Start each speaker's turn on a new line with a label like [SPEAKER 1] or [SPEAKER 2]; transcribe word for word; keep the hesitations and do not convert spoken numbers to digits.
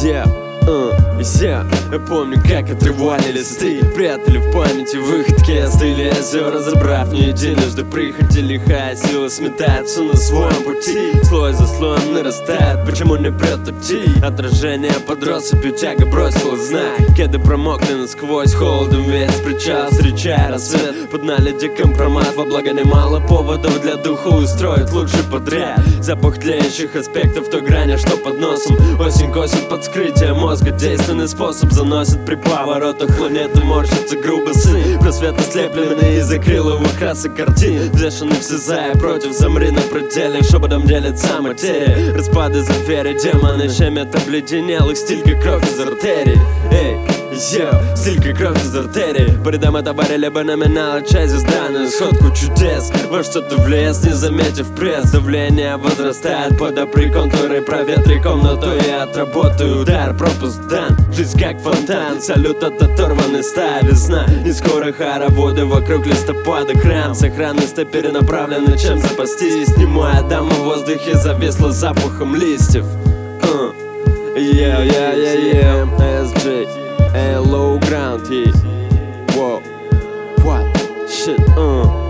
[SPEAKER 1] Yeah, uh, yeah. Я помню, как отрывали листы, прятали в памяти выходки, остыли озера, забрав не единожды прихоти. Лихая сила сметается на своем пути, слой за слоем нарастает, почему не прет идти? Отражение под россыпью, тяга бросила знак. Кеды промокли насквозь, холодом весь причал, встречая рассвет под наледи компромат. Во благо немало поводов для духа устроить лучший подряд. Запах тлеющих аспектов той грани, что под носом. Осень косит под скрытие мозга, действенный способ заносит при поворотах планеты, морщится грубо сын. Просвет ослепленный из акриловых красок картин, взвешенный в слезая против, замри на пределе. Шепотом делится материя, распады за двери, демоны щемят обледенелых, стиль как кровь из артерий. Эй, йоу, стиль как кровь из артерий. По рядам это барили бы номинал, часть звезда на исходку чудес. Во что-то влез, не заметив пресс. Давление возрастает, подопри контуры, проветри комнату и отработай удар. Пропуск дан, жизнь как фонтан, салют от оторванной стаи. Весна, не скоро хороводы вокруг листопада. Храм сохранности перенаправлены, чем запастись. Немая дама в воздухе зависла запахом листьев. uh. Yeah, yeah, yeah, yeah, эс джей, hey, low ground, yeah. Whoa, what, shit, uh